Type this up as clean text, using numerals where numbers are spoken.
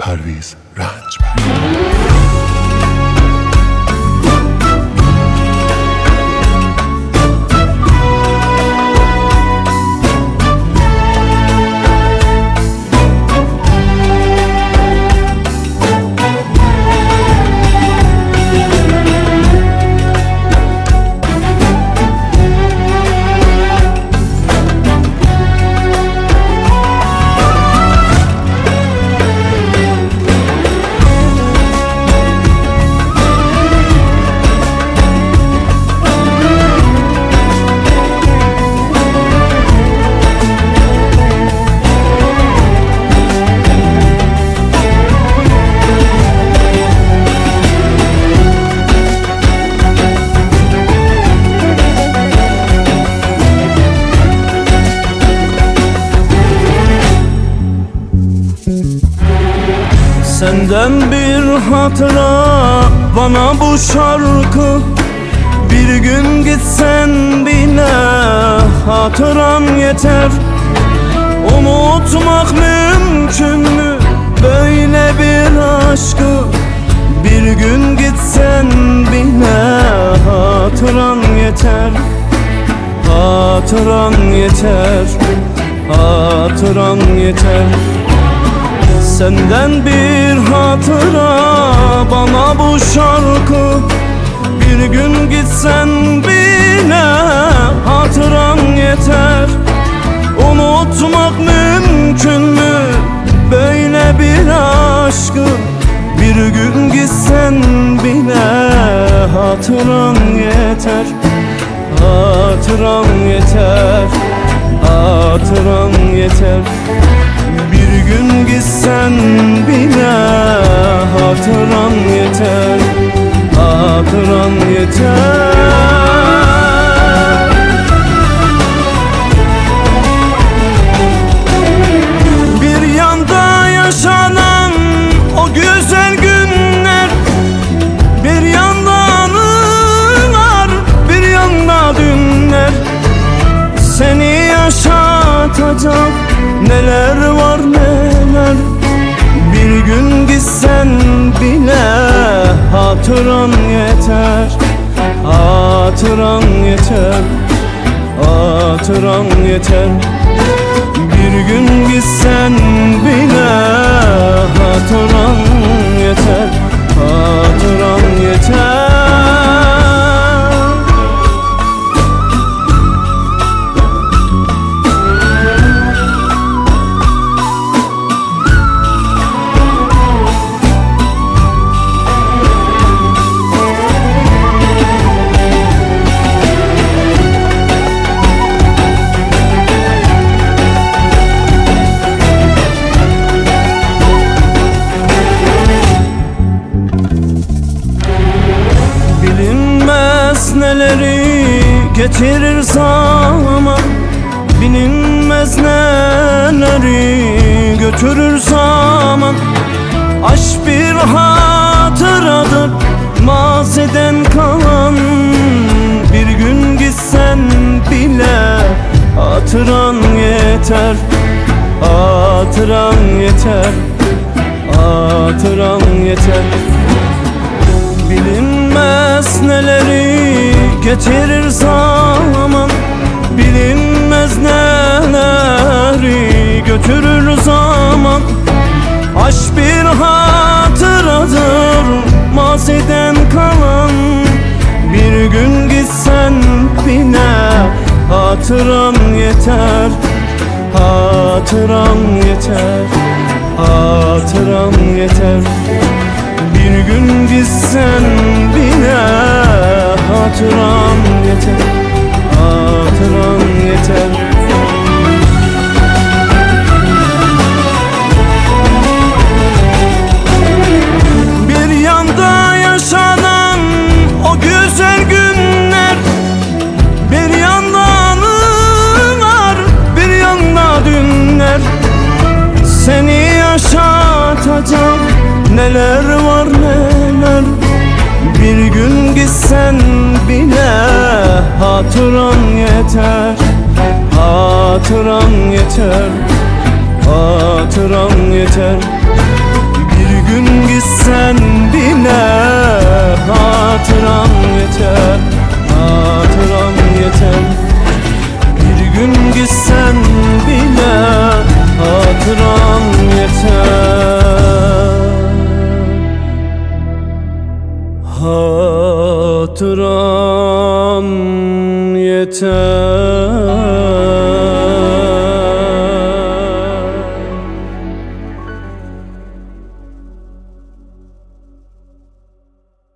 پرویز رنجبر. Senden bir hatıra bana bu şarkı. Bir gün gitsen bile hatıran yeter. Unutmak mümkün mü böyle bir aşkı? Bir gün gitsen bile hatıran yeter. Hatıran yeter, hatıran yeter. Senden bir hatıra bana bu şarkı. Bir gün gitsen bile hatıran yeter. Unutmak mümkün mü böyle bir aşkı? Bir gün gitsen bile hatıran yeter. Hatıran yeter, hatıran yeter. Bir gün gitsen bile hatıran yeter. Hatıran yeter. Bir yanda yaşanan o güzel günler, bir yanda anılar, bir yanda dünler. Seni yaşatacak neler var neler. Bir gün gitsen bile hatıran yeter. Hatıran yeter, hatıran yeter. Bir gün gitsen bile hatıran yeter. Hatıran yeter. Neleri getirir zaman, bilinmez neleri götürür zaman. Aşk bir hatıradır maziden kalan. Bir gün gitsen bile hatıran yeter. Hatıran yeter, hatıran yeter. Bilinmez neleri getirir zaman, bilinmez neleri götürür zaman. Aşk bir hatıradır maziden kalan. Bir gün gitsen bile hatıran yeter. Hatıran yeter, hatıran yeter. Bir gün gitsen bile hatıran yeter. Hatıran yeter. Bir yanda yaşanan o güzel günler, bir yanda anılar, bir yanda dünler. Seni yaşatacak neler var neler. Bir gün gitsen bile hatıran yeter. Hatıran yeter, hatıran yeter. Bir geçer.